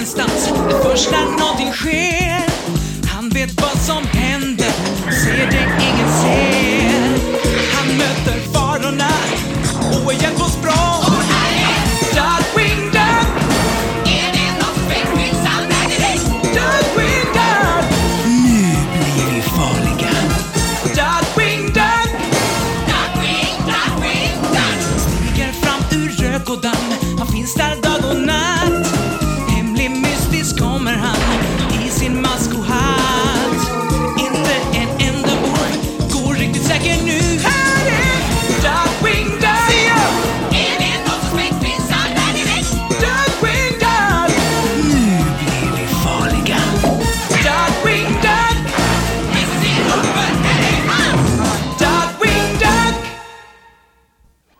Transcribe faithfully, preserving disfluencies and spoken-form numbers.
ingenstans. Först när någonting sker, han vet vad som händer, ser det ingen ser. Han möter farorna och hjälper oss bra. Darkwing Duck, är det något spänning sammanhang? Darkwing Duck, nu blir vi farliga. Darkwing Duck, Darkwing, Darkwing Duck, stiger fram ur rök och damm.